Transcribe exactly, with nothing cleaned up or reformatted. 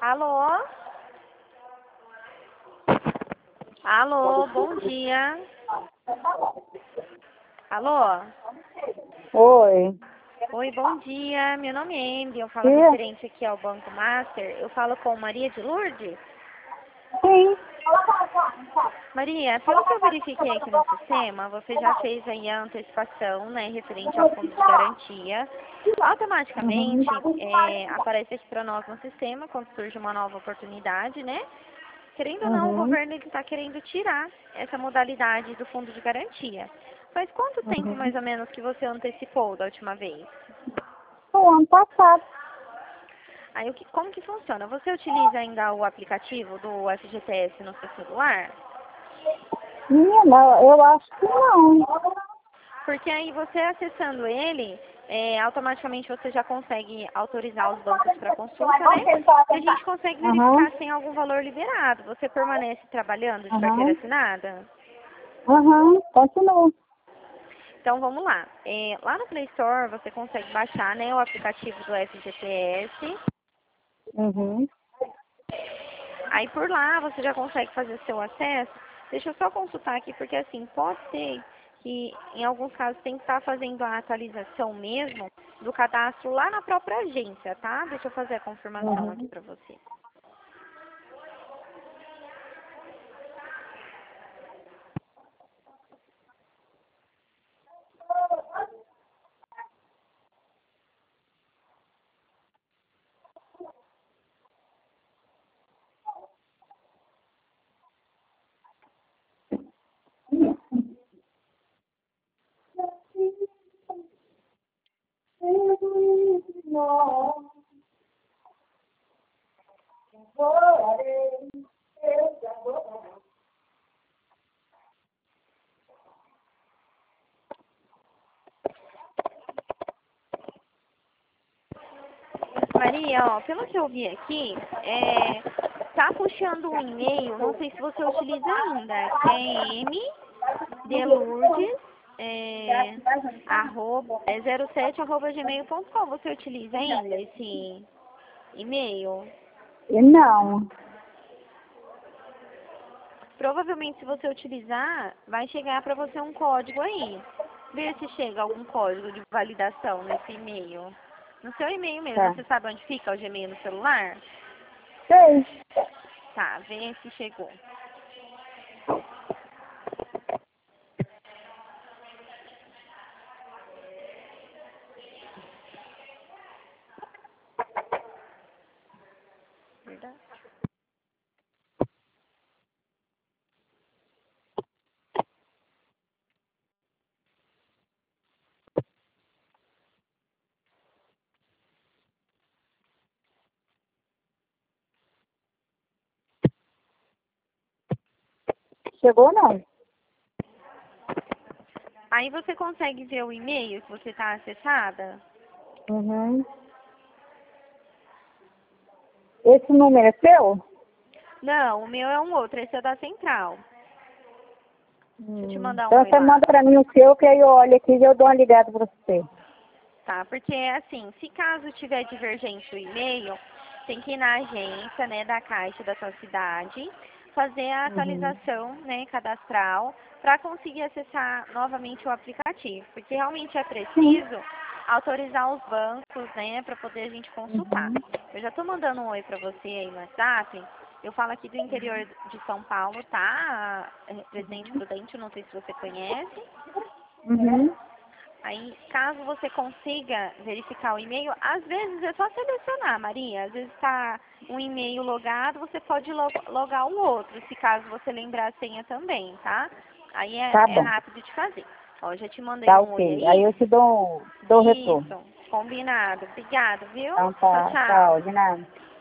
Alô? Alô, bom dia. Alô? Oi. Oi, bom dia. Meu nome é Emily, eu falo Tia? referente aqui ao Banco Master. Eu falo com Maria de Lourdes. Sim. Maria, pelo que eu verifiquei aqui no sistema, você já fez aí a antecipação, né, referente ao fundo de garantia. Uhum. Automaticamente, é, aparece aqui para nós no sistema, quando surge uma nova oportunidade, né? Querendo ou não, o Uhum. governo está querendo tirar essa modalidade do fundo de garantia. Faz quanto tempo, Uhum. mais ou menos, que você antecipou da última vez? O ano passado. Aí, o que, como que funciona? Você utiliza ainda o aplicativo do F G T S no seu celular? Menina, eu acho que não. Porque aí você acessando ele, é, automaticamente você já consegue autorizar os bancos para consulta, né? E a gente consegue Uhum. verificar se tem algum valor liberado. Você permanece trabalhando de carteira Uhum. assinada? Uhum. Continua. Então vamos lá. É, lá no Play Store você consegue baixar, né, o aplicativo do F G T S. Uhum. Aí por lá você já consegue fazer seu acesso. Deixa eu só consultar aqui, porque assim, pode ser que em alguns casos tem que estar fazendo a atualização mesmo do cadastro lá na própria agência, tá? Deixa eu fazer a confirmação aqui Uhum. pra você. Maria, ó, pelo que eu vi aqui, é, tá puxando um e-mail, não sei se você utiliza ainda, que é M de Lourdes, é, arroba, é zero sete arroba gmail ponto com. Você utiliza ainda esse e-mail? E não. Provavelmente, se você utilizar, vai chegar para você um código aí. Vê se chega algum código de validação nesse e-mail. No seu e-mail mesmo, Tá. você sabe onde fica o Gmail no celular? Sei. Tá, vê se chegou. Verdade. Chegou não? Aí você consegue ver o e-mail que você está acessada? Uhum. Esse número é seu? Não, o meu é um outro, esse é da central. Deixa eu te Hum. mandar um Então oi você lá. manda pra mim o seu, que aí eu olho aqui e eu dou uma ligada pra você. Tá? Porque, assim, se caso tiver divergente o e-mail, tem que ir na agência, né, da Caixa da sua cidade, fazer a Uhum. atualização, né, cadastral, para conseguir acessar novamente o aplicativo. Porque realmente é Sim. preciso autorizar os bancos, né, para poder a gente consultar. Uhum. Eu já tô mandando um oi para você aí no WhatsApp. Eu falo aqui do interior de São Paulo, tá? É, Presidente Prudente, eu não sei se você conhece. Uhum. Aí, caso você consiga verificar o e-mail, às vezes é só selecionar, Maria. Às vezes está um e-mail logado, você pode lo- logar o outro, se caso você lembrar a senha também, tá? Aí é, Tá é bom. rápido de fazer. Ó, já te mandei Tá um oi ok. Aí aí. eu te dou, te dou o retorno. Isso, combinado. Obrigada, viu? Então Tchau, tá. tchau. Tchau. De nada.